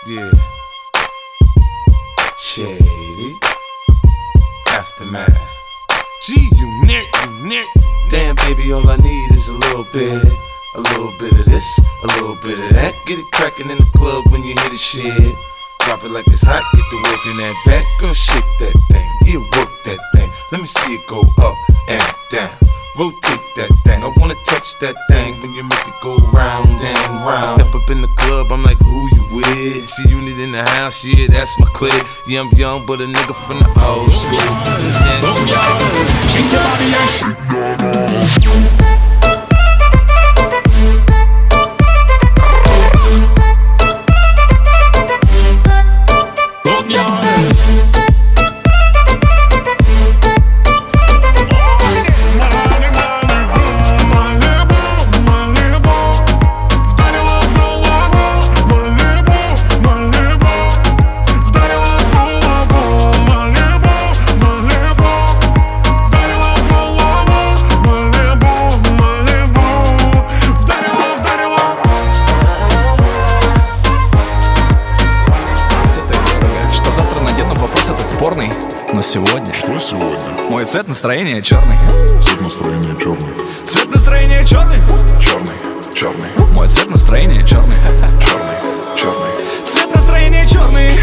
Yeah. Shady. Aftermath. G-Unit. Damn, baby, all I need is a little bit of this, a little bit of that. Get it crackin' in the club when you hear the shit. Drop it like it's hot, get the work in that back. Girl, shake that thing, yeah, work that thing. Let me see it go up and down. Rotate that thing, I wanna touch that thing when you make it go round and round. I step up in the club, I'm like, who you with? G-Unit in the house, yeah, that's my clique. Yeah, I'm young, but a nigga from the old school. Shake your body and shake your body. Но сегодня. Что сегодня? Мой цвет настроения черный. Цвет настроения черный. Цвет настроения черный. Черный. Мой цвет настроения черный. Черный. Цвет настроения черный.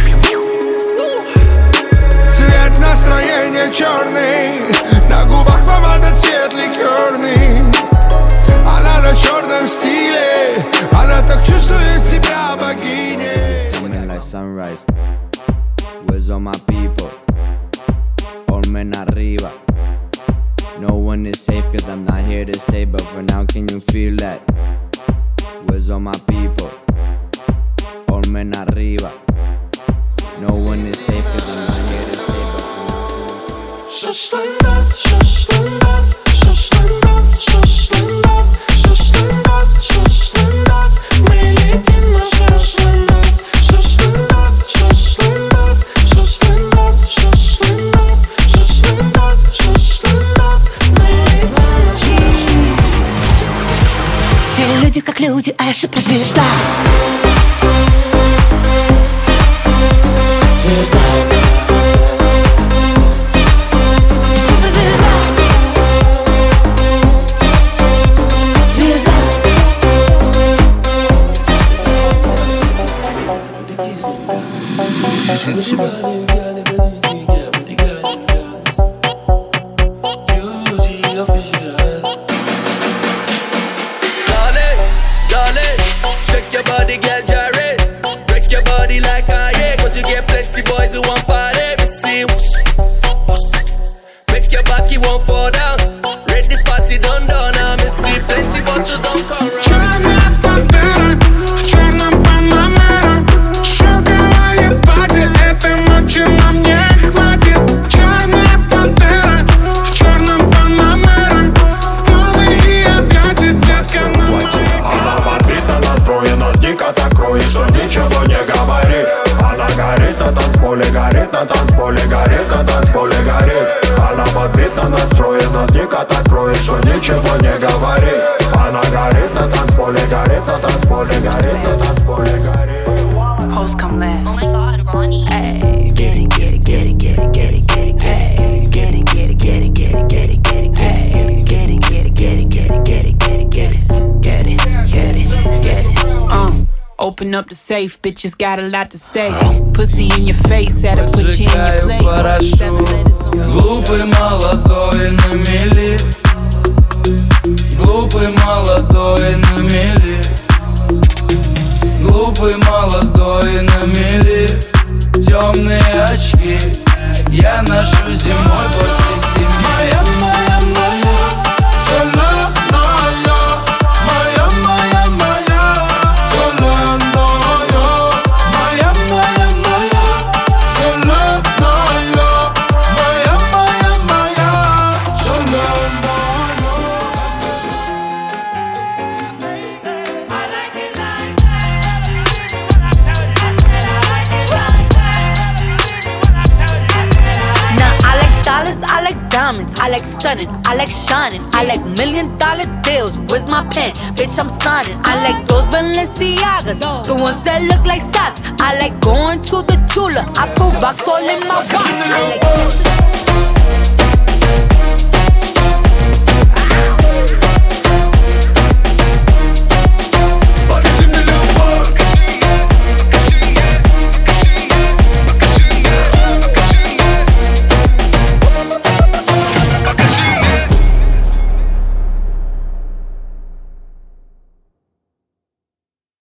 Цвет настроения черный. На губах помада, цвет ликерный. Она на черном стиле. Она так чувствует себя богиней. Like sunrise. Where's all my people? All men arriba. No one is safe cause I'm not here to stay. But for now can you feel that? Where's all my people? All men arriba. No one is safe cause I'm not here to stay. But for now can you feel that? Şaşlınmaz, şaşlınmaz, şaşlınmaz, şaşlınmaz, şaşlınmaz, şaşlınmaz. Мы летим на шашлындас. Шашлындас, шашлындас, шашлындас, шашлындас, шашлындас, шашлындас. Мы летим на шашлындас. Все люди как люди, а я суперзвезда. Звезда. Hoes come last. Oh my god, Ronnie. Ay, get it, get it, get it, get it, get it, get it, ay, get it, get it, get it, get it, get it, get it, ay, get it, get it, get it, get it, get it, get it, get it, get it, get it, get it. Open up the safe, bitches got a lot to say. Pussy in your face, had to put you in your place. Глупый молодой на мели. Глупый молодой на мели. Глупый молодой на мели. Темные очки я ношу зимой после зимы. Моя, моя, моя, соленая. Моя, моя, моя, соленая. Моя, моя, моя, соленая. Моя, моя, моя, соленая. Dollars, I diamonds, I like stunning, I like shining, I like $1 million deals. Where's my pen? Bitch, I'm signing. I like those Balenciagas, the ones that look like socks. I like going to the Tula. I put box all in my box. I like